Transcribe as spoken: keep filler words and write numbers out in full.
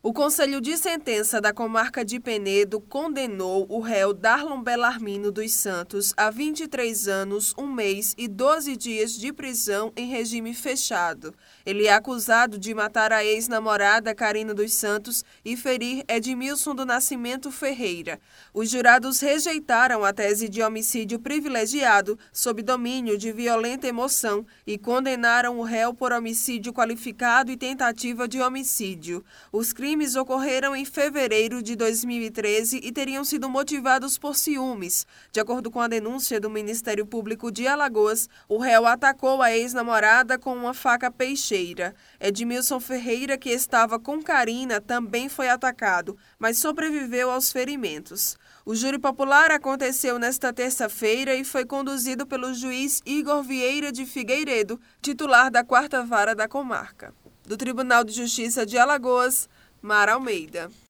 O Conselho de Sentença da Comarca de Penedo condenou o réu Darlon Belarmino dos Santos a vinte e três anos, um mês e doze dias de prisão em regime fechado. Ele é acusado de matar a ex-namorada Carina dos Santos e ferir Edmilson do Nascimento Ferreira. Os jurados rejeitaram a tese de homicídio privilegiado sob domínio de violenta emoção e condenaram o réu por homicídio qualificado e tentativa de homicídio. Os crimes crimes ocorreram em fevereiro de dois mil e treze e teriam sido motivados por ciúmes. De acordo com a denúncia do Ministério Público de Alagoas, o réu atacou a ex-namorada com uma faca peixeira. Edmilson Ferreira, que estava com Carina, também foi atacado, mas sobreviveu aos ferimentos. O júri popular aconteceu nesta terça-feira e foi conduzido pelo juiz Igor Vieira de Figueiredo, titular da quarta Vara da Comarca. Do Tribunal de Justiça de Alagoas, Mara Almeida.